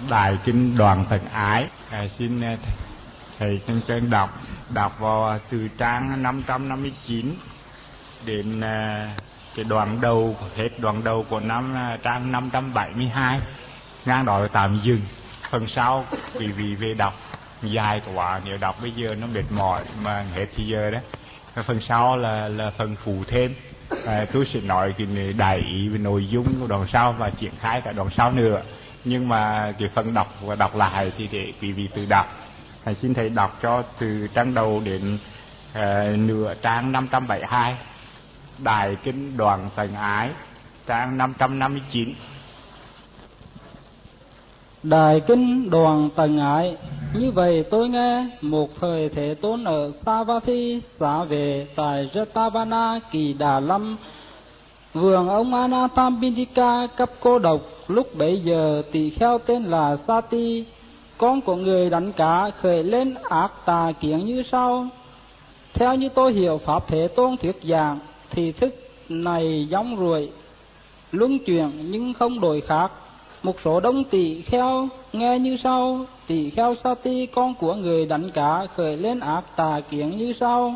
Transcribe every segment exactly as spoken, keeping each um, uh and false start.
Đại Kinh Đoàn Tần Ái. À, xin thầy chân chân đọc đọc vào từ trang năm trăm năm mươi chín đến uh, cái đoạn đầu, hết đoạn đầu của năm uh, trang năm trăm bảy mươi hai, ngang đó là tạm dừng. Phần sau quý vị về đọc dài quá, nếu đọc bây giờ nó mệt mỏi mà hết thì giờ đó. Phần sau là là phần phụ thêm. À, tôi sẽ nói cái đại ý về nội dung của đoạn sau và triển khai cả đoạn sau nữa. Nhưng mà cái phần đọc và đọc lại thì để quý vị tự đọc. Thầy xin thầy đọc cho từ trang đầu đến uh, nửa trang năm trăm bảy mươi hai. Đại Kinh Đoàn Tần Ái, trang năm trăm năm mươi chín. Đại Kinh Đoàn Tần Ái. Như vậy tôi nghe một thời Thế Tôn ở Savatthi xá về tại Jetavana Kỳ Đà Lâm, vườn ông Anathapindika cấp cô độc. Lúc bấy giờ tỳ kheo tên là Sati, con của người đánh cá, khởi lên ác tà kiến như sau. Theo như tôi hiểu Pháp Thế Tôn thuyết giảng, thì thức này giống ruồi luân chuyển nhưng không đổi khác. Một số đông tỳ kheo nghe như sau. Tỳ kheo Sati, con của người đánh cá, khởi lên ác tà kiến như sau.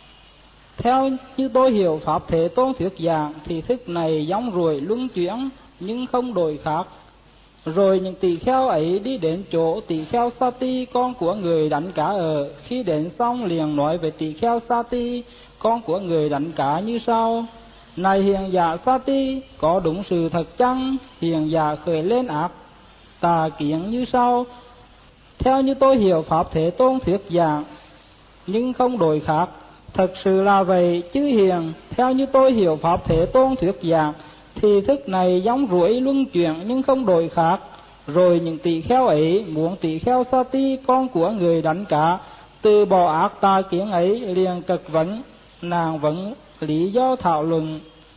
Theo như tôi hiểu Pháp Thế Tôn thuyết giảng, thì thức này giống ruồi luân chuyển nhưng không đổi khác. Rồi những tỳ kheo ấy đi đến chỗ tỳ kheo Sati, con của người đánh cá ở. Khi đến xong liền nói với tỳ kheo Sati, con của người đánh cá như sau. Này hiền giả Sati, có đúng sự thật chăng? Hiền giả khởi lên ác tà kiến như sau. Theo như tôi hiểu Pháp Thế Tôn thuyết giảng nhưng không đổi khác. Thật sự là vậy chứ hiền. Theo như tôi hiểu Pháp Thế Tôn thuyết giảng, thì thức này giống ruồi luân chuyển nhưng không đổi khác. Rồi những tỳ kheo ấy muốn tỳ kheo Sati, con của người đánh cá, từ bỏ ác tà kiến ấy, liền cực vấn nàng vẫn lý do thảo luận.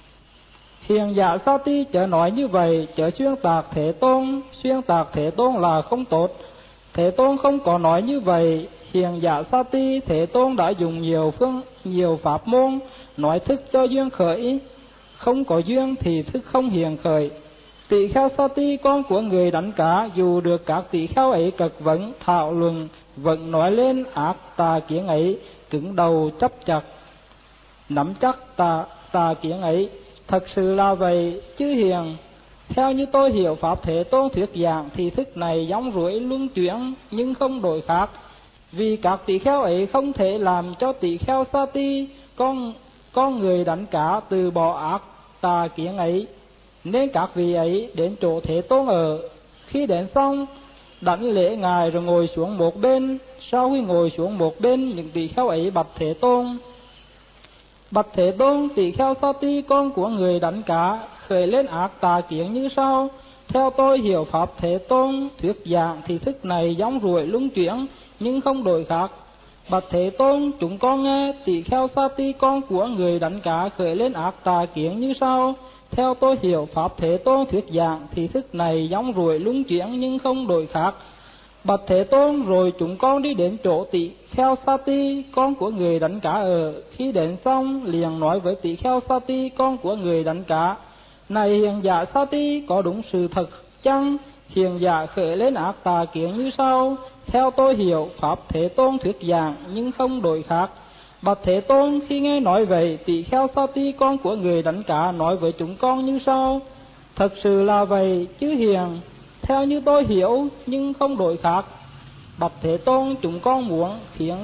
Hiền giả Sati chớ nói như vậy, chớ xuyên tạc Thế Tôn. Xuyên tạc Thế Tôn là không tốt. Thế Tôn không có nói như vậy. Hiền giả Sati, Thế Tôn đã dùng nhiều phương nhiều pháp môn nói thức cho duyên khởi, không có duyên thì thức không hiện khởi. Tỳ kheo Sati, con của người đánh cá, dù được các tỳ kheo ấy cực vấn thảo luận, vẫn nói lên ác tà kiến ấy, cứng đầu chấp chặt nắm chắc tà tà kiến ấy. Thật sự là vậy chứ hiền. Theo như tôi hiểu Pháp Thế Tôn thuyết giảng, thì thức này giống ruồi luân chuyển nhưng không đổi khác. Vì các tỳ kheo ấy không thể làm cho tỳ kheo Sati, con con người đánh cá, từ bỏ ác tà kiến ấy, nên các vị ấy đến chỗ Thế Tôn ở. Khi đến xong đảnh lễ ngài rồi ngồi xuống một bên. Sau khi ngồi xuống một bên, những tỳ kheo ấy bạch Thế Tôn. Bạch Thế Tôn, tỳ kheo Sati, con của người đánh cá, khởi lên ác tà kiến như sau. Theo tôi hiểu Pháp Thế Tôn thuyết giảng, thì thức này giống ruồi luân chuyển nhưng không đổi khác. Bạch Thế Tôn, chúng con nghe tỳ kheo Sati, con của người đánh cá, khởi lên ác tà kiến như sau. Theo tôi hiểu Pháp Thế Tôn thuyết giảng, thì thức này giống ruồi luân chuyển nhưng không đổi khác. Bạch Thế Tôn, rồi chúng con đi đến chỗ tỳ kheo Sati, con của người đánh cá ở. Khi đến xong liền nói với tỳ kheo Sati, con của người đánh cá. Này hiền giả Sati, có đúng sự thật chăng? Hiền giả khởi lên ác tà kiến như sau. Theo tôi hiểu Pháp Thế Tôn thuyết giảng nhưng không đổi khác. Bạch Thế Tôn, khi nghe nói vậy, tỳ kheo Sati, con của người đánh cá, nói với chúng con như sau. Thật sự là vậy chứ hiền. Theo như tôi hiểu nhưng không đổi khác. Bạch Thế Tôn, chúng con muốn khiến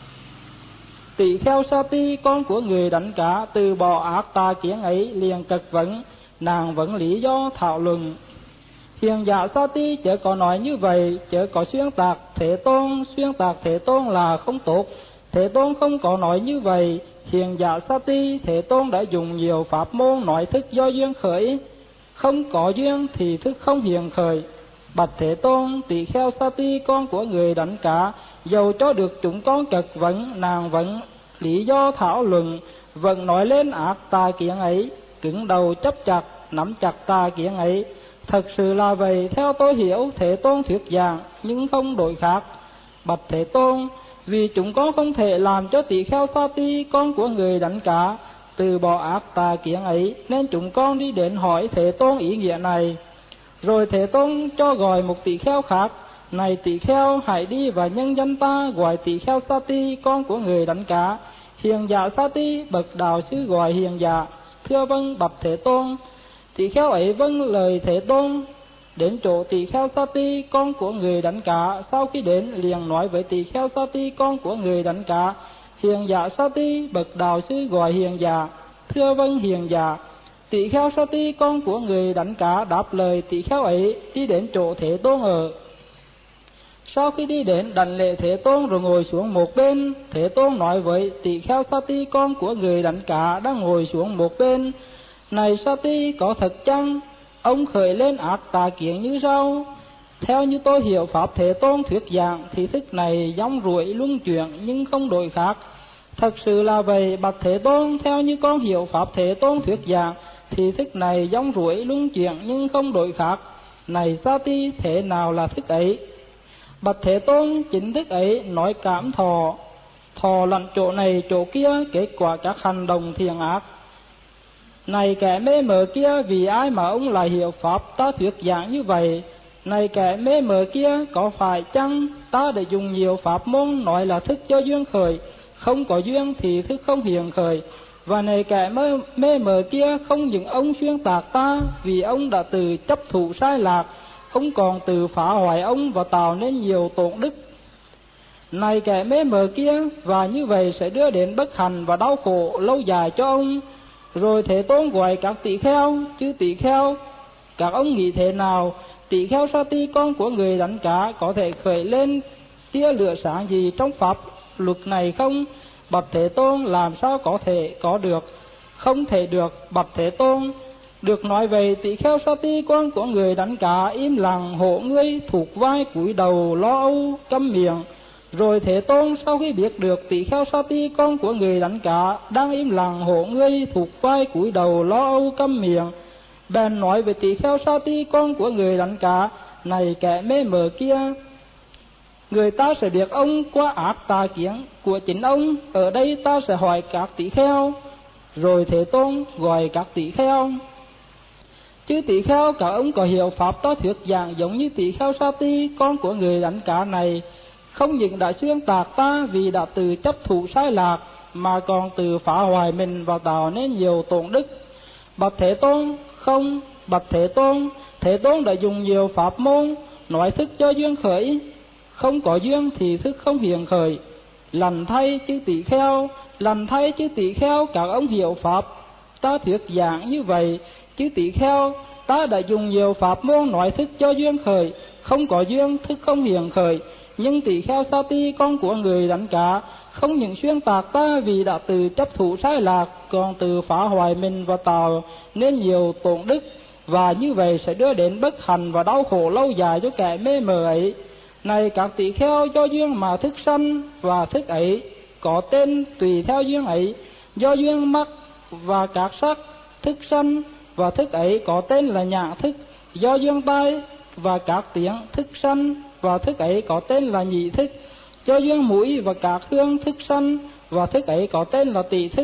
tỳ kheo Sati, con của người đánh cá, từ bỏ ác tà kiến ấy, liền cực vấn nàng vẫn lý do thảo luận. Hiền giả Sati, chớ có nói như vậy, chớ có xuyên tạc Thế Tôn. Xuyên tạc Thế Tôn là không tốt. Thế Tôn không có nói như vậy. Hiền giả Sati, Thế Tôn đã dùng nhiều pháp môn nói thức do duyên khởi, không có duyên thì thức không hiện khởi. Bạch Thế Tôn, tỳ kheo Sati, con của người đánh cá, dầu cho được chúng con cực vấn, nàng vẫn lý do thảo luận, vẫn nói lên ác tà kiến ấy, cứng đầu chấp chặt nắm chặt tà kiến ấy. Thật sự là vậy, theo tôi hiểu Thế Tôn thuyết giảng nhưng không đổi khác. Bạch Thế Tôn, vì chúng con không thể làm cho tỳ kheo Sati, con của người đánh cá, từ bỏ ác tà kiến ấy, nên chúng con đi đến hỏi Thế Tôn ý nghĩa này. Rồi Thế Tôn cho gọi một tỷ kheo khác: Này tỷ kheo, hãy đi và nhân danh ta gọi tỷ kheo Sati, con của người đánh cá. Hiền giả Sati bậc đạo sư gọi hiền giả: Thưa vâng bạch Thế Tôn. Tỷ kheo ấy vâng lời Thế Tôn. Đến chỗ tỷ kheo Sati, con của người đánh cá, sau khi đến liền nói với tỷ kheo Sati, con của người đánh cá: Hiền giả Sati bậc đạo sư gọi hiền giả: Thưa vâng hiền giả. Tỷ kheo Sati, con của người đánh cá, đáp lời tỷ kheo ấy, đi đến chỗ Thế Tôn ở. Sau khi đi đến đảnh lễ Thế Tôn rồi ngồi xuống một bên, Thế Tôn nói với tỷ kheo Sati, con của người đánh cá đang ngồi xuống một bên: Này Sati, có thật chăng ông khởi lên ác tà kiến như sau? Theo như tôi hiểu pháp Thế Tôn thuyết giảng thì thức này giống ruồi luân chuyển nhưng không đổi khác. Thật sự là vậy bạch Thế Tôn. Theo như con hiểu pháp Thế Tôn thuyết giảng thì thức này giống ruồi luân chuyển nhưng không đổi khác. Này Sati, thế nào là thức ấy? Bạch Thế Tôn, chính thức ấy nói cảm thọ, thọ lặn chỗ này chỗ kia, kết quả các hành động thiện ác. Này kẻ mê mờ kia, vì ai mà ông lại hiểu pháp ta thuyết giảng như vậy? Này kẻ mê mờ kia, có phải chăng ta để dùng nhiều pháp môn nói là thức cho duyên khởi, không có duyên thì thức không hiện khởi? Và này kẻ mê, mê mờ kia, không những ông xuyên tạc ta, vì ông đã từ chấp thủ sai lạc, ông còn từ phá hoại ông và tạo nên nhiều tổn đức. Này kẻ mê mờ kia, và như vậy sẽ đưa đến bất hạnh và đau khổ lâu dài cho ông. Rồi Thế Tôn gọi các tỷ kheo: Chứ tỷ kheo, các ông nghĩ thế nào? Tỷ kheo Sati, con của người đánh cá, có thể khởi lên tia lửa sáng gì trong pháp luật này không? Bạch Thế Tôn, làm sao có thể có được? Không thể được bạch Thế Tôn. Được nói vậy, tỷ kheo Sati, con của người đánh cá, im lặng hộ ngươi, thuộc vai cúi đầu lo âu câm miệng. Rồi Thế Tôn sau khi biết được tỷ kheo Sati, con của người đánh cá, đang im lặng hộ ngươi, thuộc vai cúi đầu lo âu câm miệng, bèn nói với tỷ kheo Sati, con của người đánh cá: Này kẻ mê mờ kia, người ta sẽ biết ông qua ác tà kiến của chính ông. Ở đây ta sẽ hỏi các tỷ kheo. Rồi Thế Tôn gọi các tỷ kheo: Chứ tỷ kheo, các ông có hiểu pháp ta thuyết giảng giống như tỷ kheo Sati, con của người đánh cá này, không những đã xuyên tạc ta vì đã từ chấp thủ sai lạc, mà còn từ phá hoại mình và tạo nên nhiều tổn đức? Bạch Thế Tôn, không. Bạch Thế Tôn, Thế Tôn đã dùng nhiều pháp môn nói thức cho duyên khởi, không có duyên thì thức không hiện khởi. Lành thay chứ tỷ kheo, lành thay chứ tỷ kheo, các ông hiểu pháp ta thuyết giảng như vậy. Chứ tỷ kheo, ta đã dùng nhiều pháp môn nói thức cho duyên khởi, không có duyên thức không hiện khởi. Nhưng tỷ kheo Sati, con của người đánh cá, không những xuyên tạc ta vì đã từ chấp thủ sai lạc, còn từ phá hoại mình và tạo nên nhiều tổn đức, và như vậy sẽ đưa đến bất hạnh và đau khổ lâu dài cho kẻ mê mờ ấy. Này các tỷ kheo, do duyên mà thức sanh, và thức ấy có tên tùy theo duyên ấy. Do duyên mắt và các sắc thức sanh, và thức ấy có tên là nhãn thức. Do duyên tai và các tiếng thức sanh, và thức ấy có tên là nhị thức. Do duyên mũi và các hương thức sanh, và thức ấy có tên là tỳ thức.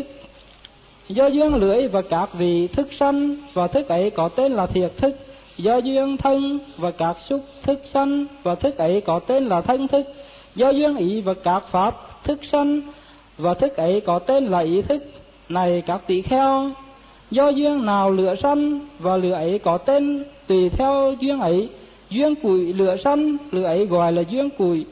Do duyên lưỡi và các vị thức sanh, và thức ấy có tên là thiệt thức. Do duyên thân và các xúc thức sanh, và thức ấy có tên là thân thức. Do duyên ý và các pháp thức sanh, và thức ấy có tên là ý thức. Này các tỷ kheo, do duyên nào lửa sanh, và lửa ấy có tên tùy theo duyên ấy. Duyên củi lửa sanh, lửa ấy gọi là duyên củi.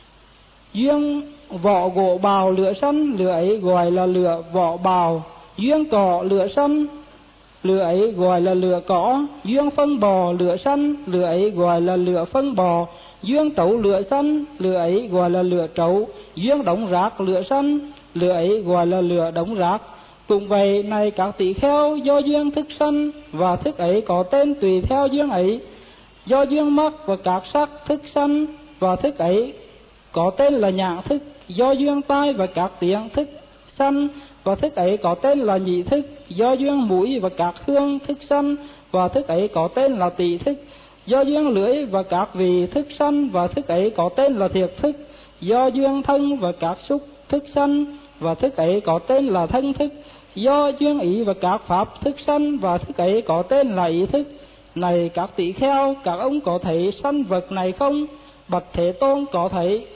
Duyên vỏ gỗ bào lửa sanh, lửa ấy gọi là lửa vỏ bào. Duyên cỏ lửa sanh, lửa ấy gọi là lửa cỏ. Duyên phân bò lửa sanh, lửa ấy gọi là lửa phân bò. Duyên trấu lửa sanh, lửa ấy gọi là lửa trấu. Duyên đống rác lửa sanh, lửa ấy gọi là lửa đống rác. Cũng vậy, này các tỷ kheo, do duyên thức sanh, và thức ấy có tên tùy theo duyên ấy. Do duyên mắt và các sắc thức sanh, và thức ấy có tên là nhãn thức. Do duyên tai và các tiếng thức sanh, và thức ấy có tên là nhị thức. Do duyên mũi và các hương thức sanh, và thức ấy có tên là tỳ thức. Do duyên lưỡi và các vị thức sanh, và thức ấy có tên là thiệt thức. Do duyên thân và các xúc thức sanh, và thức ấy có tên là thân thức. Do duyên ý và các pháp thức sanh, và thức ấy có tên là ý thức. Này các tỷ kheo, các ông có thấy sanh vật này không? Bạch Thế Tôn có thấy.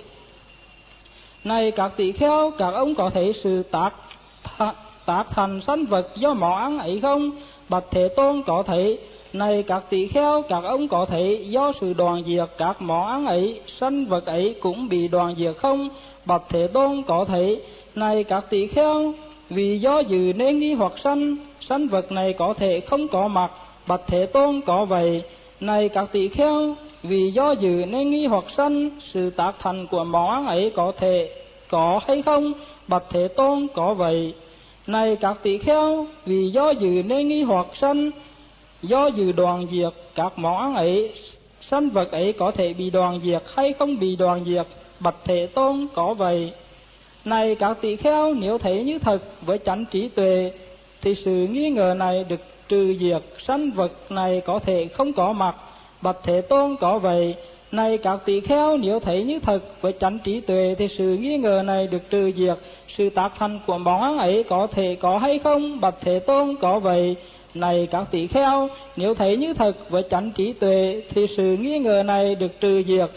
Này các tỷ kheo, các ông có thấy sự tác th- tác thành sanh vật do món ăn ấy không? Bạch Thế Tôn có thấy. Này các tỷ kheo, các ông có thấy do sự đoạn diệt các món ăn ấy, sanh vật ấy cũng bị đoạn diệt không? Bạch Thế Tôn có thấy. Này các tỷ kheo, vì do dự nên nghi hoặc sanh, sanh vật này có thể không có mặt. Bạch Thế Tôn có vậy. Này các tỷ kheo, vì do dự nên nghi hoặc sanh, sự tác thành của món ăn ấy có thể có hay không? Bạch Thế Tôn có vậy. Này các tỷ kheo, vì do dự nên nghi hoặc sanh, do dự đoạn diệt các món ăn ấy, sanh vật ấy có thể bị đoạn diệt hay không bị đoạn diệt? Bạch Thế Tôn có vậy. Này các tỷ kheo, nếu thấy như thật với chánh trí tuệ, thì sự nghi ngờ này được trừ diệt, sanh vật này có thể không có mặt. Bạch Thế Tôn có vậy. Này các tỷ kheo, nếu thấy như thật với chánh trí tuệ, thì sự nghi ngờ này được trừ diệt, sự tác thành của món ăn ấy có thể có hay không? Bạch Thế Tôn có vậy. Này các tỷ kheo, nếu thấy như thật với chánh trí tuệ, thì sự nghi ngờ này được trừ diệt,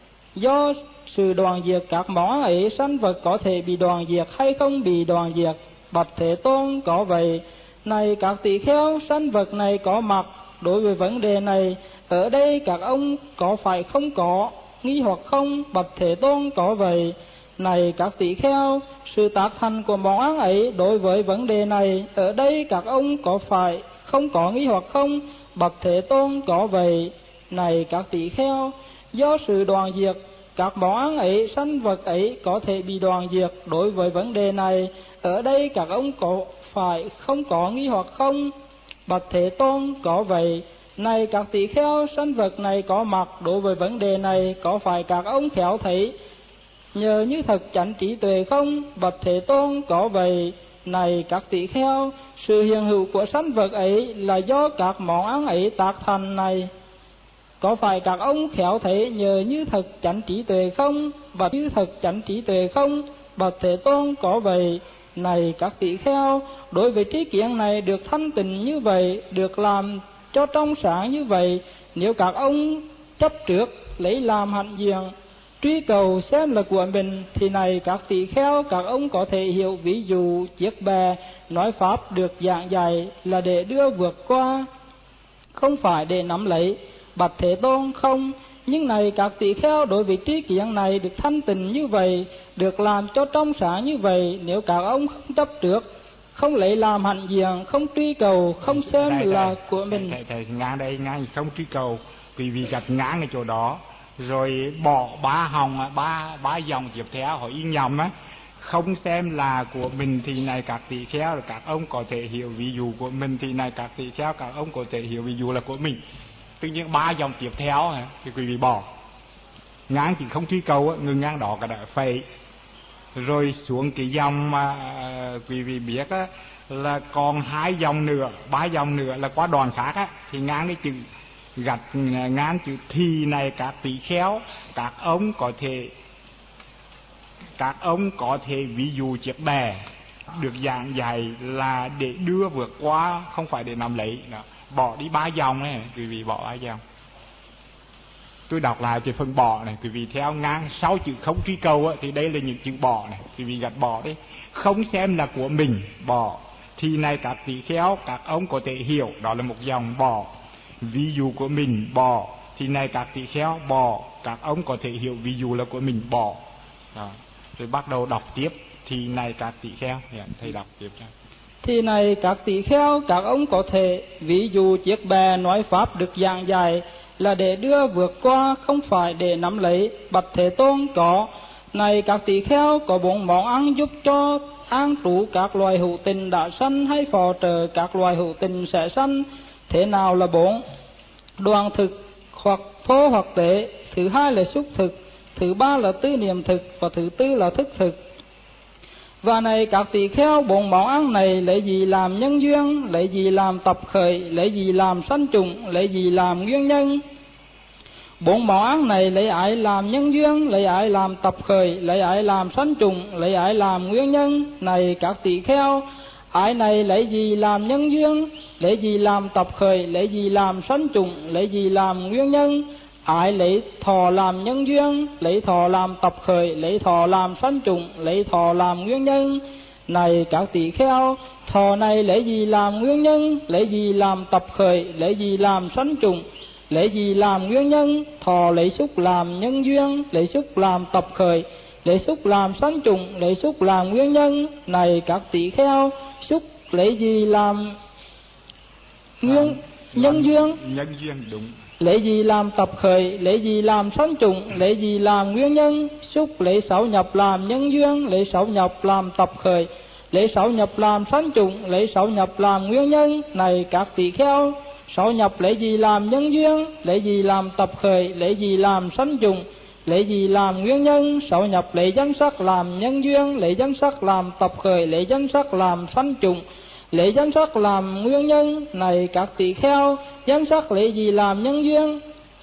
do sự đoạn diệt các món ăn ấy, sanh vật có thể bị đoạn diệt hay không bị đoạn diệt? Bạch Thế Tôn có vậy. Này các tỷ kheo, sanh vật này có mặt. Đối với vấn đề này, ở đây các ông có phải không có nghi hoặc không? Bạch Thế Tôn có vậy. Này các tỷ kheo, sự tác thành của món ăn ấy, đối với vấn đề này, ở đây các ông có phải không có nghi hoặc không? Bạch Thế Tôn có vậy. Này các tỷ kheo, do sự đoạn diệt các món ăn ấy, sanh vật ấy có thể bị đoạn diệt. Đối với vấn đề này, ở đây các ông có phải không có nghi hoặc không? Bạch Thế Tôn có vậy. Này các tỷ kheo, sanh vật này có mặt. Đối với vấn đề này, có phải các ông khéo thấy nhờ như thật chánh trí tuệ không? Bạch Thế Tôn có vậy. Này các tỷ kheo, sự hiện hữu của sanh vật ấy là do các món ăn ấy tác thành này, có phải các ông khéo thấy nhờ như thật chánh trí tuệ không? Bạch như thật chánh trí tuệ không? Bạch Thế Tôn có vậy. Này các tỷ kheo, đối với trí kiến này được thanh tịnh như vậy, được làm cho trong sáng như vậy, nếu các ông chấp trước lấy làm hạnh diện, truy cầu xem là của mình, thì này các tỷ kheo, các ông có thể hiểu ví dụ chiếc bè nói pháp được giảng dạy là để đưa vượt qua, không phải để nắm lấy. Bạch Thế Tôn không. Nhưng này các tỷ kheo, đối với trí kiến này được thanh tịnh như vậy, được làm cho trong sáng như vậy, nếu các ông không chấp trước, không lấy làm hạnh diện, không truy cầu, không xem thầy, là thầy, của mình. Thầy, thầy, thầy ngang đây, ngang không truy cầu, vì vì gạch ngang ở chỗ đó, rồi bỏ ba hồng, ba ba dòng tiếp theo họ yên nhầm á, không xem là của mình, thì này các tỷ kheo là các ông có thể hiểu ví dụ của mình, thì này các tỷ kheo các ông có thể hiểu ví dụ là của mình. Tự nhiên ba dòng tiếp theo thì quý vị bỏ ngang, chỉ không truy cầu, ngừng ngang đó cả đã phẩy, rồi xuống cái dòng mà quý vị biết á, là còn hai dòng nữa, ba dòng nữa là qua đoàn khác á, thì ngang cái chữ gạch ngang chữ thì này các tỷ kheo các ông có thể các ông có thể ví dụ chiếc bè được giảng dạy là để đưa vượt qua, không phải để nắm lấy đó. Bỏ đi ba dòng này, quý vị bỏ ba dòng. Tôi đọc lại cái phần bỏ này, quý vị theo ngang sau chữ không truy cầu thì đây là những chữ bỏ này, quý vị gạch bỏ đấy. Không xem là của mình, bỏ. Thì này các tỷ kheo các ông có thể hiểu, đó là một dòng bỏ. Ví dụ của mình, bỏ. Thì này các tỷ kheo, bỏ. Các ông có thể hiểu ví dụ là của mình, bỏ. Đó. Rồi bắt đầu đọc tiếp. Thì này các tỷ kheo, thầy đọc tiếp cho. Thì này các tỷ kheo, các ông có thể ví dụ chiếc bè nói pháp được giảng dạy là để đưa vượt qua, không phải để nắm lấy. Bạch Thế Tôn có. Này các tỷ kheo, có bốn món ăn giúp cho an trú các loài hữu tình đã sanh, hay phò trợ các loài hữu tình sẽ sanh. Thế nào là bốn? Đoàn thực hoặc thô hoặc tế, thứ hai là xúc thực, thứ ba là tư niệm thực, và thứ tư là thức thực. Và này các tỷ kheo, bốn món ăn này lấy gì làm nhân duyên, lấy gì làm tập khởi, lấy gì làm sanh trùng, lấy gì làm nguyên nhân? Bốn món ăn này lấy ai làm nhân duyên, lấy ai làm tập khởi, lấy ai làm sanh trùng, lấy ai làm nguyên nhân? Này các tỷ kheo, Ái này lấy gì làm nhân duyên, lấy gì làm tập khởi, lấy gì làm sanh trùng, lấy gì làm nguyên nhân. Ái lấy thọ làm nhân duyên, lấy thọ làm tập khởi, lấy thọ làm sanh trùng, lấy thọ làm nguyên nhân. Này các tỳ kheo, thọ này lấy gì làm nguyên nhân, lấy gì làm tập khởi, lấy gì làm sanh trùng, lấy gì làm nguyên nhân. Thọ lấy xúc làm nhân duyên, lấy xúc làm tập khởi, lấy xúc làm sanh trùng, lấy xúc làm nguyên nhân. Này các tỳ kheo, xúc lấy gì làm nguyên nhân duyên, nhân duyên đúng. lấy gì làm tập khởi, lấy gì làm sanh trùng, lấy gì làm nguyên nhân. Xúc lấy sáu nhập làm nhân duyên, lấy sáu nhập làm tập khởi, lấy sáu nhập làm sanh trùng, lấy sáu nhập làm nguyên nhân. Này các tỳ kheo, sáu nhập lấy gì làm nhân duyên, lấy gì làm tập khởi, lấy gì làm sanh trùng, lấy gì làm nguyên nhân. Sáu nhập lấy danh sắc làm nhân duyên, lấy danh sắc làm tập khởi, lấy danh sắc làm sanh trùng, lấy danh sắc làm nguyên nhân. Này các tỳ kheo, danh sắc lấy gì làm nhân duyên,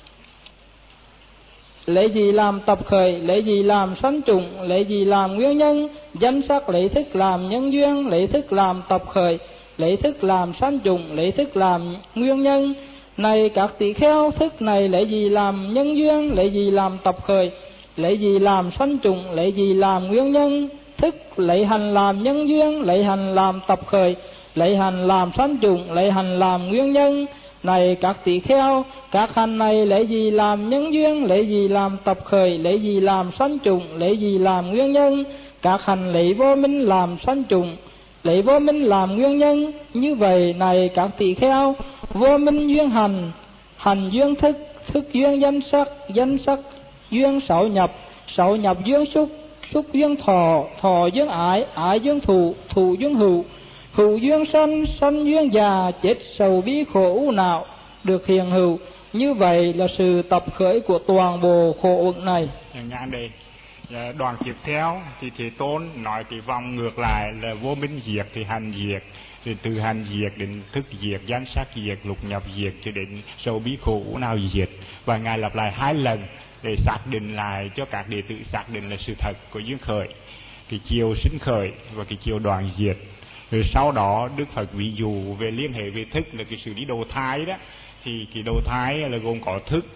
lấy gì làm tập khởi, lấy gì làm sanh trùng, lấy gì làm nguyên nhân. Danh sắc lấy thức làm nhân duyên, lấy thức làm tập khởi, lấy thức làm sanh trùng, lấy thức làm nguyên nhân. Này các tỳ kheo, thức này lấy gì làm nhân duyên, lấy gì làm tập khởi, lấy gì làm sanh trùng, lấy gì làm nguyên nhân. Thức lấy hành làm nhân duyên, lấy hành làm tập khởi, lấy hành làm sanh trùng, lấy hành làm nguyên nhân. Này các tỳ kheo, các hành này lấy gì làm nhân duyên, lấy gì làm tập khởi, lấy gì làm sanh trùng, lấy gì làm nguyên nhân. Các hành lấy vô minh làm sanh trùng, lấy vô minh làm nguyên nhân. Như vậy này các tỳ kheo, vô minh duyên hành, hành duyên thức, thức duyên danh sắc, danh sắc duyên sáu nhập, sáu nhập duyên xúc, xúc duyên thọ, thọ duyên ái, ái duyên thụ, thụ duyên hữu, hữu duyên sanh, sanh duyên già, chết sầu bi khổ u não được hiện hữu. Như vậy là sự tập khởi của toàn bộ khổ uẩn này. Ngang đây đoạn tiếp theo thì Thế Tôn nói cái vòng ngược lại là vô minh diệt thì hành diệt, thì từ hành diệt đến thức diệt, danh sắc diệt, lục nhập diệt cho đến sầu bi khổ u não diệt. Và ngài lặp lại hai lần để xác định lại cho các đệ tử xác định là sự thật của duyên khởi, cái chiều sinh khởi và cái chiều đoạn diệt. Rồi sau đó Đức Phật ví dụ về liên hệ về thức là cái sự đi đầu thai đó, thì cái đầu thai là gồm có thức,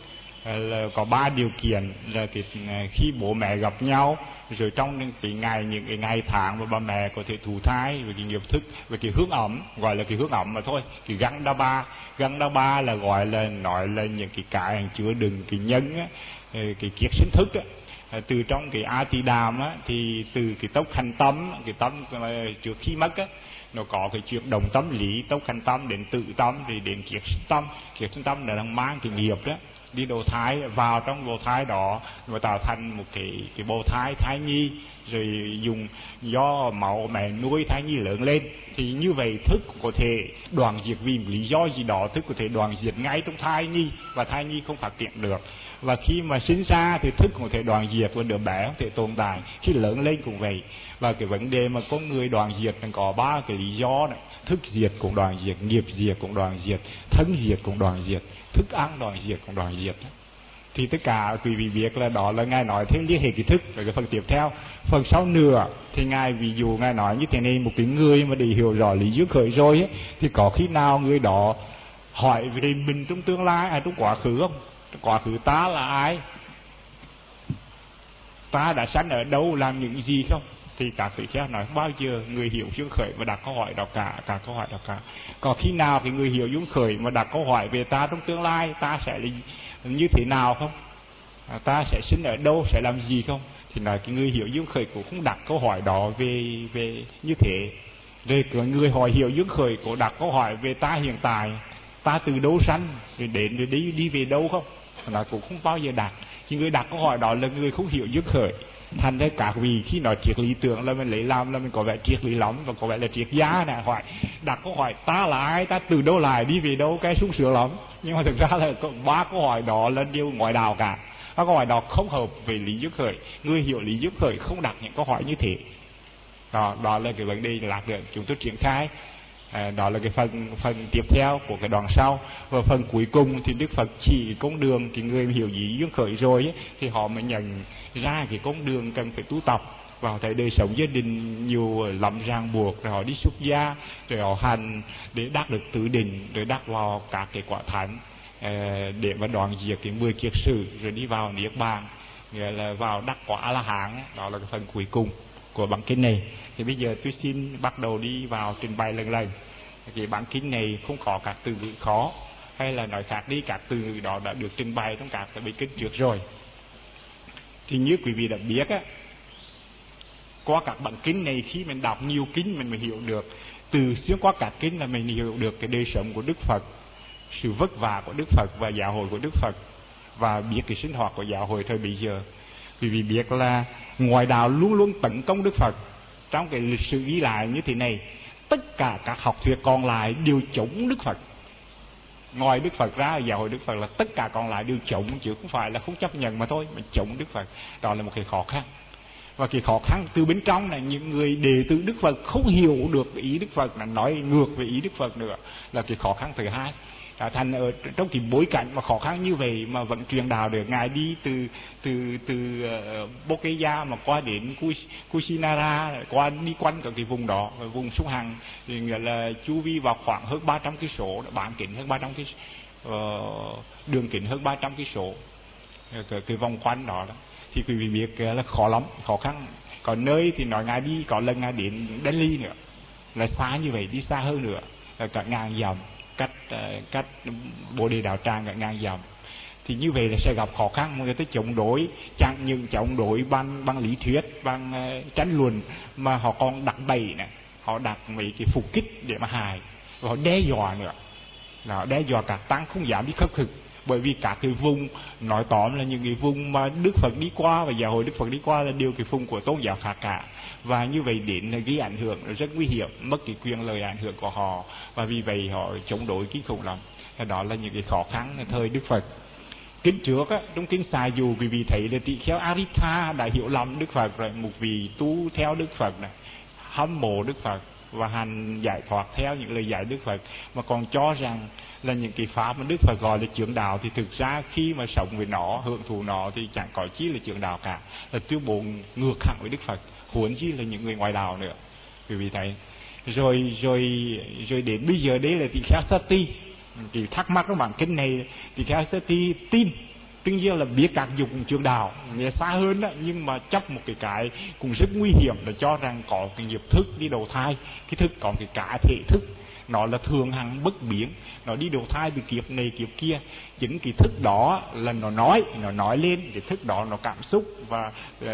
là có ba điều kiện là cái khi bố mẹ gặp nhau, rồi trong cái ngày những cái ngày tháng mà bà mẹ có thể thụ thai, về cái nghiệp thức, về cái hướng ẩm, gọi là cái hướng ẩm mà thôi. Cái găng đa ba, găng đa ba là gọi là nói là những cái cái chứa đựng cái nhân á, cái kiết sinh thức á. Từ trong cái A Tỳ Đàm á, thì từ cái tốc hành tâm, cái tâm trước khi mất á, nó có cái chuyện đồng tâm lý, tốc hành tâm đến tự tâm, thì đến kiết sinh tâm. Kiết sinh tâm là đang mang cái nghiệp đó đi đầu thai, vào trong bồ thai đó và tạo thành một cái cái bồ thai thai nhi, rồi dùng do máu mẹ nuôi thai nhi lớn lên. Thì như vậy thức có thể đoạn diệt vì lý do gì đó, thức có thể đoạn diệt ngay trong thai nhi và thai nhi không phát triển được. Và khi mà sinh ra thì thức có thể đoạn diệt và đứa bé không thể tồn tại, khi lớn lên cũng vậy. Và cái vấn đề mà có người đoạn diệt có ba cái lý do này: thức diệt cũng đoạn diệt, nghiệp diệt cũng đoạn diệt, thân diệt cũng đoạn diệt, thức ăn đoạn diệt cũng đoạn diệt. Thì tất cả quý vị biết là đó là ngài nói thêm liên hệ cái thức. Rồi cái phần tiếp theo, phần sau nữa thì ngài ví dụ ngài nói như thế này: một cái người mà để hiểu rõ lý duyên khởi rồi ấy, thì có khi nào người đó hỏi về mình trong tương lai hay trong quá khứ không? Quá khứ ta là ai, ta đã sanh ở đâu, làm những gì không? Thì các vị khác nói bao giờ người hiểu duyên khởi mà đặt câu hỏi đó cả, cả câu hỏi đó cả. Còn khi nào thì người hiểu duyên khởi mà đặt câu hỏi về ta trong tương lai, ta sẽ là như thế nào không? À, ta sẽ sinh ở đâu, sẽ làm gì không? Thì nói cái người hiểu duyên khởi cũng không đặt câu hỏi đó về về như thế. Rồi cái người hỏi hiểu duyên khởi cũng đặt câu hỏi về ta hiện tại, ta từ đâu sanh, rồi đến rồi đi đi về đâu không? Là cũng không bao giờ đặt. Chỉ người đặt câu hỏi đó là người không hiểu duyên khởi. Thành ra các vị khi nói triết lý tưởng là mình lấy làm là mình có vẻ triết lý lắm và có vẻ là triết gia này, hỏi đặt câu hỏi ta là ai, ta từ đâu lại, đi về đâu, cái sung sướng lắm. Nhưng mà thực ra là ba câu hỏi đó là điều ngoại đạo cả. Ba câu hỏi đó không hợp về lý duyên khởi. Người hiểu lý duyên khởi không đặt những câu hỏi như thế. Đó, đó là cái vấn đề lạc được chúng tôi triển khai. À, đó là cái phần phần tiếp theo của cái đoạn sau. Và phần cuối cùng thì Đức Phật chỉ con đường, thì người hiểu gì duyên khởi rồi ấy, thì họ mới nhận ra cái con đường cần phải tu tập. và họ thấy đời sống gia đình nhiều lắm ràng buộc, rồi họ đi xuất gia, rồi họ hành để đắc được tự định, rồi đắc vào các cái quả thánh để mà đoạn diệt cái mười kiết sử, rồi đi vào niết bàn, nghĩa là vào đắc quả A La Hán. Đó là cái phần cuối cùng của bản kinh này. Thì bây giờ tôi xin bắt đầu đi vào trình bày lần lần. Cái bản kinh này không có các từ ngữ khó, hay là nói khác đi, các từ ngữ đó đã được trình bày trong các bài kinh trước rồi. Thì như quý vị đã biết á, qua các bản kinh này khi mình đọc nhiều kinh mình mới hiểu được, từ xuyên qua các kinh là mình hiểu được cái đời sống của Đức Phật, sự vất vả của Đức Phật và giáo hội của Đức Phật, và biết cái sinh hoạt của giáo hội thời bây giờ. Quý vị biết là ngoại đạo luôn luôn tấn công Đức Phật. Trong cái lịch sử ghi lại như thế này, tất cả các học thuyết còn lại đều chống Đức Phật. Ngoài Đức Phật ra, giáo hội Đức Phật là tất cả còn lại đều chống, chứ không phải là không chấp nhận mà thôi, mà chống Đức Phật. Đó là một cái khó khăn. Và cái khó khăn từ bên trong là những người đệ tử Đức Phật không hiểu được ý Đức Phật, là nói ngược về ý Đức Phật nữa, là cái khó khăn thứ hai. À, thành ở trong cái bối cảnh mà khó khăn như vậy mà vẫn truyền đạo được. Ngài đi từ từ từ uh, Bokaya mà qua đến Kusinara, qua đi quanh cả cái vùng đó, vùng Súng Hằng, thì nghĩa là chu vi vào khoảng hơn ba trăm cây số, bán kính hơn ba trăm cây, uh, đường kính hơn ba trăm cây số, cái, cái vòng quanh đó, đó. Thì quý vị biết là khó lắm, khó khăn. Còn nơi thì nói Ngài đi, có lần Ngài đến Delhi nữa, là xa như vậy, đi xa hơn nữa, là cả ngàn dặm, cách cách Bồ Đề Đạo Tràng cả ngàn dặm. Thì như vậy là sẽ gặp khó khăn, người ta chống đối, chẳng những chống đối bằng bằng lý thuyết, bằng uh, tranh luận, mà họ còn đặt bẫy này, họ đặt mấy cái phục kích để mà hại, và họ đe dọa nữa, họ đe dọa các tăng không dám đi khất thực. Bởi vì các cái vùng, nói tóm là những cái vùng mà Đức Phật đi qua và giáo hội Đức Phật đi qua là đều cái vùng của tôn giáo khác cả. Và như vậy đến là gây ảnh hưởng rất nguy hiểm, mất cái quyền lời ảnh hưởng của họ, và vì vậy họ chống đối kinh khủng lắm. Đó là những cái khó khăn thời Đức Phật. Kinh trước á, trong kinh Xà Dù quý vị thấy là tỳ kheo Aritha đã hiểu lầm Đức Phật rồi, một vị tu theo Đức Phật này, hâm mộ Đức Phật và hành giải thoát theo những lời dạy Đức Phật, mà còn cho rằng là những cái pháp mà Đức Phật gọi là chướng đạo, thì thực ra khi mà sống với nó, hưởng thụ nó thì chẳng có chi là chướng đạo cả, là tuyên bố ngược hẳn với Đức Phật, huống chi là những người ngoài đạo nữa. Quý vị thấy rồi rồi rồi đến bây giờ đấy là tỳ kheo Sati. Thì thắc mắc trong bản kinh này, tỳ kheo Sati tin tuy nhiên là biết các dục chướng đạo, nghe xa hơn đó, nhưng mà chấp một cái cái cũng rất nguy hiểm là cho rằng có cái nghiệp thức đi đầu thai, cái thức còn cái cả thể thức, nó là thường hằng bất biến, nó đi đầu thai từ kiếp này kiếp kia. Chính cái thức đó là nó nói, nó nói lên, cái thức đó nó cảm xúc và uh,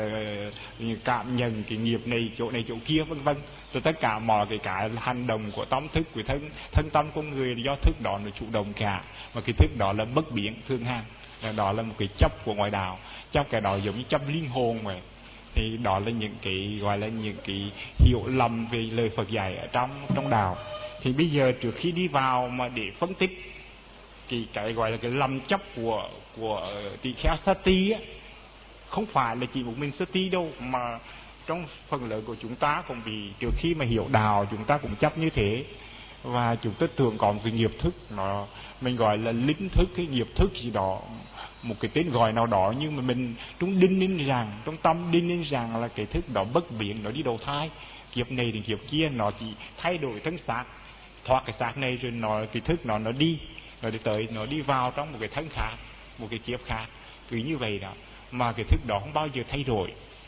cảm nhận cái nghiệp này chỗ này chỗ kia vân vân. Rồi tất cả mọi cái cái hành động của tâm thức, của thân thân tâm con người do thức đó nó chủ động cả, và cái thức đó là bất biến thường hằng. Đó là một cái chấp của ngoại đạo, chấp cái đó giống như chấp linh hồn vậy. Thì đó là những cái gọi là những cái hiểu lầm về lời Phật dạy ở trong trong đạo. Thì bây giờ trước khi đi vào mà để phân tích cái cái gọi là cái lầm chấp của của tỳ kheo Sati á, không phải là chỉ một mình Sati đâu, mà trong phần lớn của chúng ta cũng vì trước khi mà hiểu đạo chúng ta cũng chấp như thế. Và chúng ta thường còn cái nghiệp thức, nó mình gọi là linh thức, cái nghiệp thức gì đó, một cái tên gọi nào đó, nhưng mà mình chúng đinh ninh rằng, trong tâm đinh ninh rằng là cái thức đó bất biến, nó đi đầu thai, kiếp này thì kiếp kia nó chỉ thay đổi thân xác, thoát cái xác này rồi nó cái thức nó nó đi, rồi tới nó đi vào trong một cái thân khác, một cái kiếp khác, cứ như vậy đó, mà cái thức đó không bao giờ thay đổi.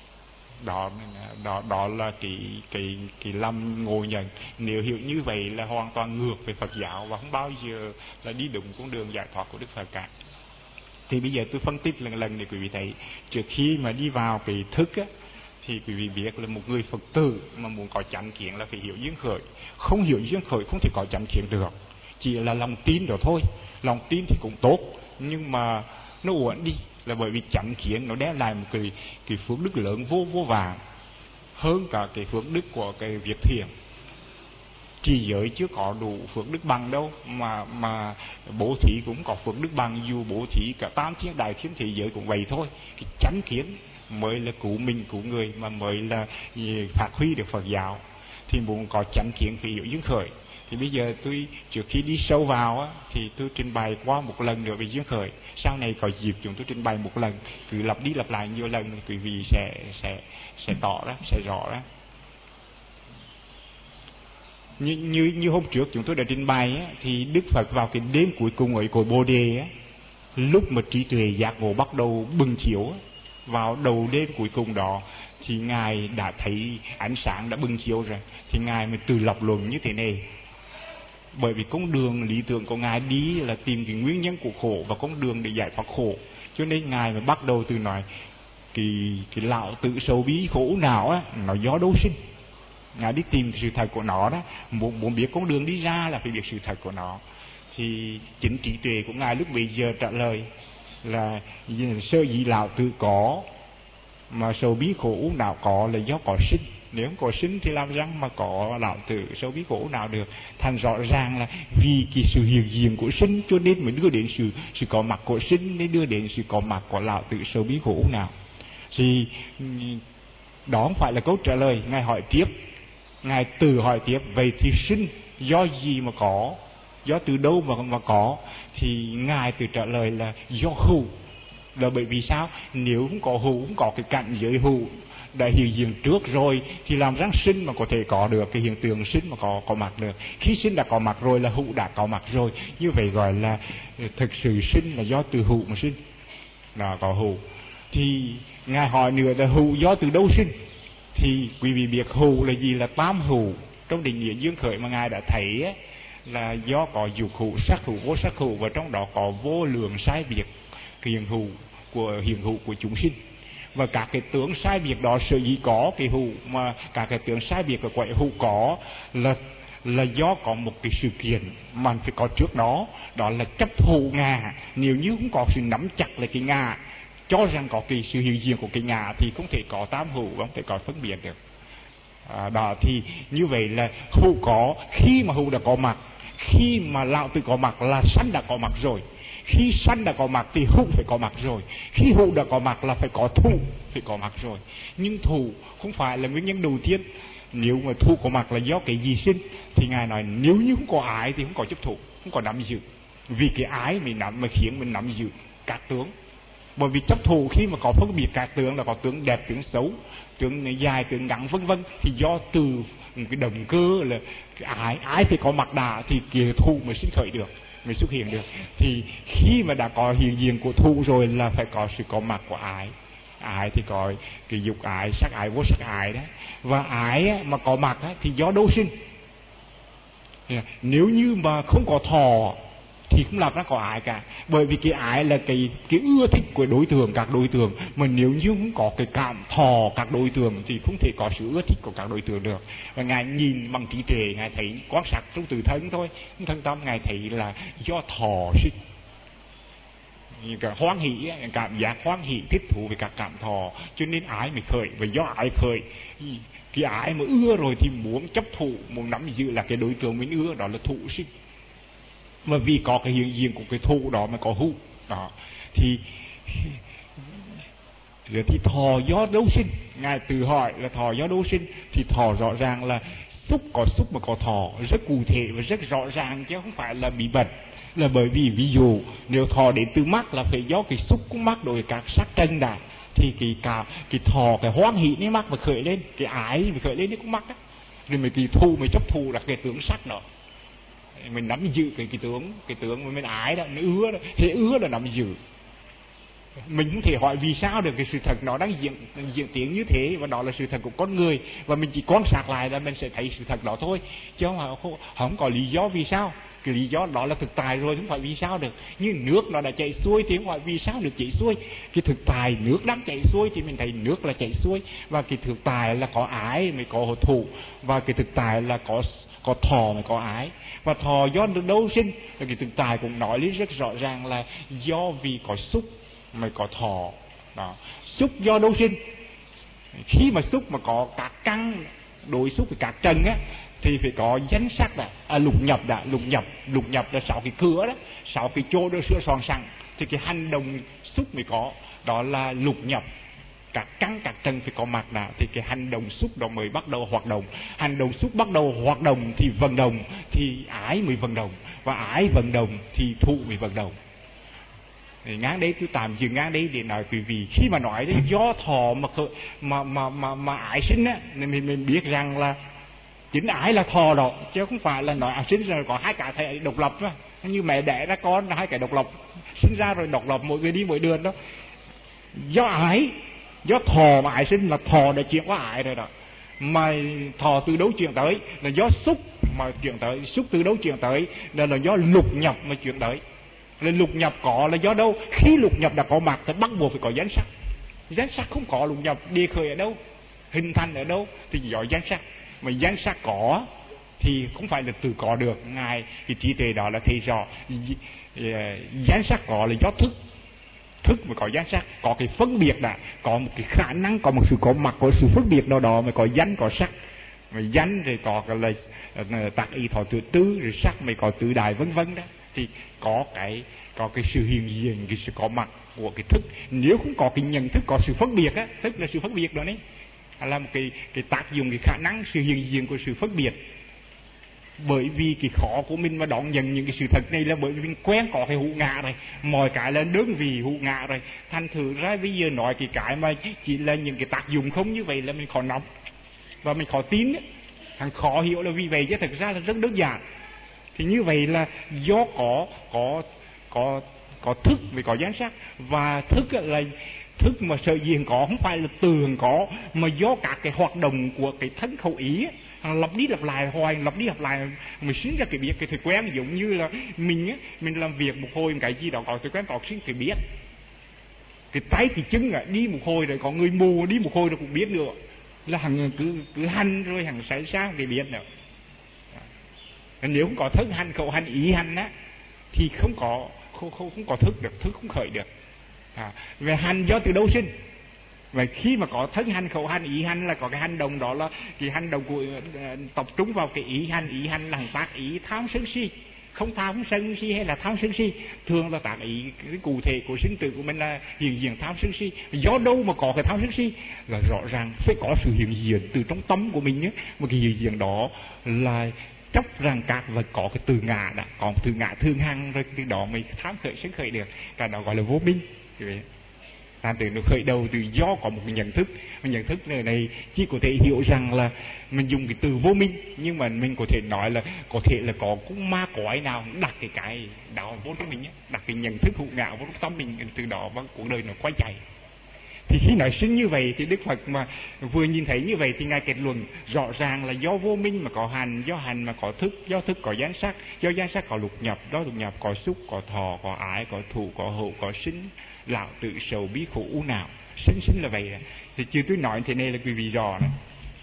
Đó đó đó là cái cái cái lâm ngộ nhận. Nếu hiểu như vậy là hoàn toàn ngược về Phật giáo và không bao giờ là đi đúng con đường giải thoát của Đức Phật cả. Thì bây giờ tôi phân tích lần lần để quý vị thấy, trước khi mà đi vào cái thức á, thì quý vị biết là một người Phật tử mà muốn có chánh kiến là phải hiểu duyên khởi. Không hiểu duyên khởi không thể có chánh kiến được. Chỉ là lòng tin rồi thôi. Lòng tin thì cũng tốt, nhưng mà nó uổng đi, là bởi vì chánh kiến nó đem lại một cái cái phước đức lớn vô vô vàng hơn cả cái phước đức của cái việc thiền. Trì giới chưa có đủ phước đức bằng đâu, mà mà bố thí cũng có phước đức bằng, dù bố thí cả tam thiên đại thiên thế giới cũng vậy thôi. Cái chánh kiến mới là cứu mình cứu người, mà mới là phát huy được Phật giáo. Thì muốn có chánh kiến phải hiểu duyên khởi. Thì bây giờ tôi trước khi đi sâu vào á, thì tôi trình bày qua một lần nữa về duyên khởi. Sau này có dịp chúng tôi trình bày một lần, cứ lặp đi lặp lại nhiều lần, quý vị sẽ sẽ sẽ tỏ ra, sẽ rõ ra. Như, như, như hôm trước chúng tôi đã trình bày á, thì Đức Phật vào cái đêm cuối cùng ở cội Bồ Đề á, lúc mà trí tuệ giác ngộ bắt đầu bừng chiếu á, vào đầu đêm cuối cùng đó, thì Ngài đã thấy ánh sáng đã bừng chiếu rồi. Thì Ngài mới từ lập luận như thế này. Bởi vì con đường lý tưởng của Ngài đi là tìm cái nguyên nhân của khổ và con đường để giải thoát khổ, cho nên Ngài mới bắt đầu từ nói cái, cái lão tự sầu bí khổ nào á, nó do đâu sinh. Ngài đi tìm sự thật của nó đó. Muốn, muốn biết con đường đi ra là phải biết sự thật của nó. Thì chính trí tuệ của Ngài lúc bây giờ trả lời là sơ dĩ lão tự có, mà sầu bí khổ nào có là do có sinh. Nếu không có sinh thì làm răng mà có lão tử sầu bí khổ nào được. Thành rõ ràng là vì cái sự hiện diện của sinh cho nên mới đưa đến sự sự có mặt của sinh, nên đưa đến sự có mặt của lão tử sầu bí khổ nào. Thì đó không phải là câu trả lời. Ngài hỏi tiếp, Ngài tự hỏi tiếp, vậy thì sinh do gì mà có, do từ đâu mà mà có? Thì Ngài tự trả lời là do hữu. Là bởi vì sao? Nếu không có hữu, không có cái cảnh giới hữu đã hiện diện trước rồi thì làm răng sinh mà có thể có được cái hiện tượng sinh mà có có mặt được. Khi sinh đã có mặt rồi là hữu đã có mặt rồi. Như vậy gọi là thực sự sinh là do từ hữu mà sinh, là có hữu. Thì Ngài hỏi nữa là hữu do từ đâu sinh? Thì quý vị biết hữu là gì? Là tam hữu. Trong định nghĩa duyên khởi mà Ngài đã thấy ấy, là do có dục hữu, sắc hữu, vô sắc hữu, và trong đó có vô lượng sai biệt cái hiện hữu của hiện hữu của chúng sinh. Và các cái tướng sai biệt đó sở dĩ có cái hữu, mà các cái tướng sai biệt của quậy hữu có là là do có một cái sự kiện mà phải có trước đó, đó là chấp thụ ngã. Nếu như không có sự nắm chặt lại cái ngã, cho rằng có cái sự hiện diện của cái ngã, thì không thể có tam hữu, không thể có phân biệt được. À, đó thì như vậy là hữu có, khi mà hữu đã có mặt, khi mà lão tự có mặt là sanh đã có mặt rồi. Khi sanh đã có mặt thì hữu phải có mặt rồi. Khi hữu đã có mặt là phải có thụ phải có mặt rồi. Nhưng thụ không phải là nguyên nhân đầu tiên. Nếu mà thụ có mặt là do cái gì sinh, thì Ngài nói nếu như không có ái thì không có chấp thụ, không có nắm giữ. Vì cái ái mình nắm mà khiến mình nắm giữ các tướng. Bởi vì chấp thụ khi mà có phân biệt các tướng là có tướng đẹp, tướng xấu, tướng dài, tướng ngắn vân vân, thì do từ cái động cơ là cái ái, ái thì có mặt đã thì cái thụ mới sinh khởi được, mới xuất hiện được. Thì khi mà đã có hiện diện của thụ rồi là phải có sự có mặt của ái. Ái thì có cái dục ái, sắc ái, vô sắc ái đó. Và ái mà có mặt thì do đâu sinh? Nếu như mà không có thọ thì không làm ra có ái cả. Bởi vì cái ái là cái, cái ưa thích của đối tượng, các đối tượng. Mà nếu như không có cái cảm thọ các đối tượng thì không thể có sự ưa thích của các đối tượng được. Và Ngài nhìn bằng trí tuệ, Ngài thấy quan sát trong từ thân thôi, thân tâm Ngài thấy là do thọ sinh. Cả hoan hỷ, cảm giác hoan hỷ thích thú về các cảm thọ, cho nên ái mới khởi. Và do ái khởi, cái ái mà ưa rồi thì muốn chấp thụ, muốn nắm giữ là cái đối tượng mình ưa, đó là thụ sinh. Mà vì có cái hiện diện của cái thụ đó mà có hữu đó, thì thì thọ do đâu sinh? Ngài tự hỏi là thọ do đâu sinh? Thì thọ rõ ràng là xúc, có xúc mà có thọ, rất cụ thể và rất rõ ràng, chứ không phải là bí mật. Là bởi vì ví dụ nếu thọ đến từ mắt là phải do cái xúc của mắt đối các sắc trần đã, thì cái cả cái thọ, cái hoan hỷในmắt mà khởi lên, cái ái mà khởi lên cái con mắt đó, rồi mới cái thù mới chấp thù là cái tướng sắc đó. Mình nắm giữ cái cái tướng, cái tướng mà mình ái đó, nó ứa đó, thế ứa là nắm giữ. Mình không thể hỏi vì sao được, cái sự thật nó đang diễn diễn tiến như thế, và đó là sự thật của con người, và mình chỉ quan sát lại là mình sẽ thấy sự thật đó thôi, chứ không, không, không có lý do vì sao. Cái lý do đó là thực tại rồi, không phải vì sao được. Như nước nó đã chảy xuôi thì không phải vì sao được chảy xuôi. Cái thực tại nước đang chảy xuôi thì mình thấy nước là chảy xuôi, và cái thực tại là có ái mới có thụ, và cái thực tại là có có thọ mới có ái. Và thọ do đâu sinh? Và cái thực tại cũng nói lý rất rõ ràng là do vì có xúc mới có thọ đó. Xúc do đâu sinh? Khi mà xúc mà có các căn đối xúc với các trần á, thì phải có danh sắc đã, à, lục nhập đã, lục nhập, lục nhập là sáu cái cửa đó, sáu cái chỗ đó sữa son sẵn, thì cái hành động xúc mới có, đó là lục nhập. các căn các trần phải có mặt đã, thì cái hành động xúc đó mới bắt đầu hoạt động. Hành động xúc bắt đầu hoạt động thì vận động, thì ái mới vận động, và ái vận động thì thụ mới vận động. Thì ngán đấy tôi tạm dừng ngán đấy để nói quý vị, khi mà nói đấy do thọ mà mà mà mà, mà ái sinh á, nên mình mình biết rằng là chính ái là thọ đó, chứ không phải là nói ái sinh rồi có hai cả thể độc lập đó. Như mẹ đẻ ra con hai cái độc lập, sinh ra rồi độc lập mỗi người đi mỗi đường đó. Do ái, do thọ mà ái sinh, là thọ để chuyển qua ái rồi đó. Mà thọ từ đâu chuyển tới là do xúc mà chuyển tới, xúc từ đâu chuyển tới là, là do lục nhập mà chuyển tới. Là lục nhập có là do đâu? Khi lục nhập đã có mặt thì bắt buộc phải có danh sắc. Danh sắc không có lục nhập, địa khởi ở đâu, hình thành ở đâu thì do danh sắc. Mà danh sắc có thì không phải là từ có được. Ngài cái trí tuệ đó là thấy rõ danh sắc có là do thức, thức mới có danh sắc, có cái phân biệt đã, có một cái khả năng, có một sự có mặt, có sự phân biệt nào đó mới có danh có sắc. Mà danh thì có cái là tác ý thọ tự tư, rồi sắc mới có tự đại vân vân đó. Thì có cái có cái sự hiện diện, cái sự có mặt của cái thức. Nếu không có cái nhận thức, có sự phân biệt á, thức là sự phân biệt đó đấy, là một cái cái tác dụng, cái khả năng sự hiện diện của sự phân biệt. Bởi vì cái khó của mình mà đón nhận những cái sự thật này là bởi vì mình quen có cái hữu ngã rồi, mọi cái là đơn vị hữu ngã rồi, thành thử ra bây giờ nói cái cái mà chỉ là những cái tác dụng không như vậy là mình khó nắm và mình khó tin ấy. Thằng khó hiểu là vì vậy chứ thực ra là rất đơn giản. Thì như vậy là do có có có có thức mới có danh sắc, và thức là thức mà sở dĩ có không phải là từ có, mà do các cái hoạt động của cái thân khẩu ý, lặp đi lặp lại hoài, lặp đi lặp lại mình sinh ra cái biết cái thói quen. Giống như là mình á, mình làm việc một hồi một cái gì đó có thói quen có sinh cái biết, cái tay cái chân à, đi một hồi rồi có người mù đi một hồi rồi cũng biết nữa, là hằng cứ cứ hành rồi hằng xảy sang cái biết nữa. Nếu không có thân hành khẩu hành ý hành á thì không có không không không có thức được, thức không khởi được. À, về hành do từ đâu sinh? Vậy khi mà có thân hành khẩu hành ý hành là có cái hành động đó, là cái hành động của uh, tập trung vào cái ý hành. Ý hành là tác ý tham sân si, không tham sân si hay là tham sân si, thường là tác ý cái cụ thể của sinh tử của mình là hiện diện tham sân si. Do đâu mà có cái tham sân si? Là rõ ràng phải có sự hiện diện từ trong tâm của mình nhé. Một cái hiện diện đó là chấp rằng các vật có cái từ ngã đã, còn từ ngã thương hằng rồi từ đó mới tham khởi sinh khởi được, cái đó gọi là vô minh. Thành từ nó khởi đầu từ do có một cái nhận thức. Mà nhận thức này, này chỉ có thể hiểu rằng là mình dùng cái từ vô minh, nhưng mà mình có thể nói là có thể là có cũng ma cõi nào đặt cái cái đạo vô trong mình nhé, đặt cái nhận thức hữu ngã vô trong tâm mình, từ đó và cuộc đời nó quay chạy. Thì khi nói sinh như vậy thì Đức Phật mà vừa nhìn thấy như vậy thì Ngài kết luận rõ ràng là do vô minh mà có hành, do hành mà có thức, do thức có danh sắc, do danh sắc có lục nhập, do lục nhập có xúc, có thọ, có ái, có thụ, có hữu, có sinh, lão tự sầu bí khổ u não. Sinh sinh là vậy. Thì chưa tôi nói thế này là quý vị rõ này.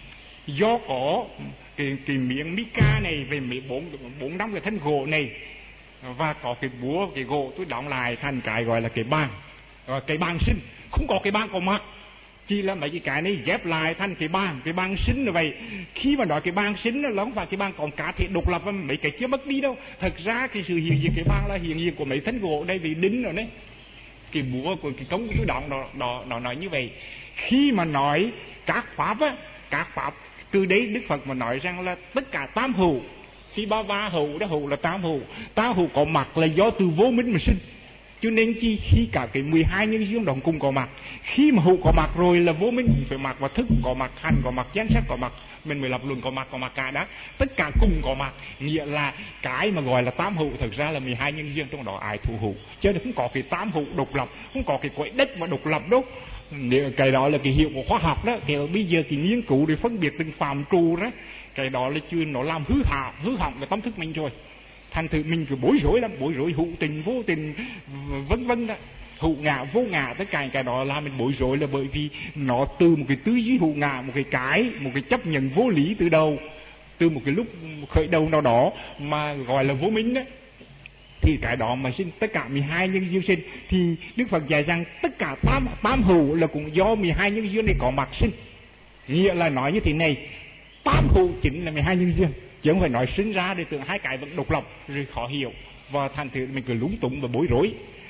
Do có cái, cái miếng mica này về mấy bốn bốn năm cái thân gỗ này, và có cái búa cái gỗ tôi đóng lại thành cái gọi là cái bàn, cái bàn sinh. Không có cái bàn có mặt, chỉ là mấy cái cái này ghép lại thành cái bàn, cái bàn sinh là vậy. Khi mà nói cái bàn sinh nó không phải cái bàn còn cá thể độc lập, mấy cái chưa mất đi đâu. Thật ra cái sự hiện diện cái bàn là hiện diện của mấy thân gỗ đây vì đính rồi đấy. Cái búa của cái cống của tôi đọng nó, nó, nó nói như vậy. Khi mà nói các pháp á, các pháp từ đấy Đức Phật mà nói rằng là tất cả tam hữu, khi ba ba hữu đó, hữu là tam hữu, tam hữu có mặt là do từ vô minh mà sinh. Cho nên chi khi cả cái mười hai nhân duyên đồng cùng có mặt, khi mà hữu có mặt rồi là vô minh phải mặt, và thức có mặt, hành có mặt, danh sắc có mặt, mình mới lập luận có mặt, có mặt cả đó, tất cả cùng có mặt. Nghĩa là cái mà gọi là tam hữu thực ra là mười hai nhân duyên, trong đó ai thủ hữu, chứ không có cái tam hữu độc lập, không có cái cõi đất mà độc lập đâu. Nếu cái đó là cái hiệu của khoa học đó, kiểu bây giờ cái nghiên cứu để phân biệt từng phạm trù đó, cái đó là chưa nó làm hư hỏng hư hỏng cái tâm thức mình rồi. Thành thử mình cứ bối rối lắm, bối rối hữu tình vô tình vân vân đó, hữu ngã vô ngã, tất cả cái đó là mình bối rối là bởi vì nó từ một cái tư duy hữu ngã, một cái cái một cái chấp nhận vô lý từ đầu, từ một cái lúc khởi đầu nào đó mà gọi là vô minh đó, thì cái đó mà sinh tất cả mười hai nhân duyên sinh. Thì Đức Phật dạy rằng tất cả tam tam hữu là cũng do mười hai nhân duyên này có mặt sinh. Nghĩa là nói như thế này, tam hữu chính là mười hai nhân duyên, chứ không phải nói sinh ra để tưởng hai cái vẫn độc lập rồi khó hiểu, và thành thử mình cứ lúng túng và bối rối.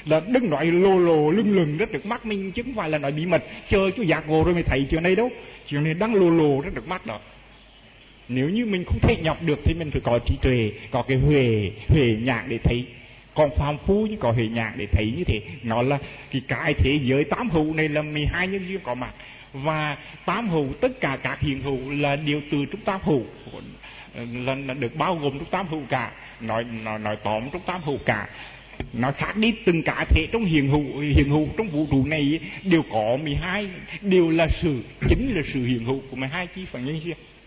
Là đừng nói lồ lồ lưng lừng rất được mắt mình, chứ không phải là nói bí mật chờ cho giác ngộ rồi mới thấy chuyện này đâu. Chuyện này đang lồ lồ rất được mắt đó. Nếu như mình không thể nhọc được thì mình phải có trí tuệ, có cái huệ huệ nhãn để thấy. Còn phàm phu chứ có huệ nhãn để thấy như thế. Nó là cái cái thế giới tám hữu này là mười hai nhân duyên có mặt, và tám hữu tất cả các hiện hữu là đều từ trong tám hữu, là, là được bao gồm trong tám hữu cả. Nói nói nói tóm trong tám hữu cả. Nó khác đi từng cá thể trong hiện hữu hiện hữu trong vũ trụ này đều có mười hai, đều là sự chính là sự hiện hữu của mười hai chi phần nhân duyên.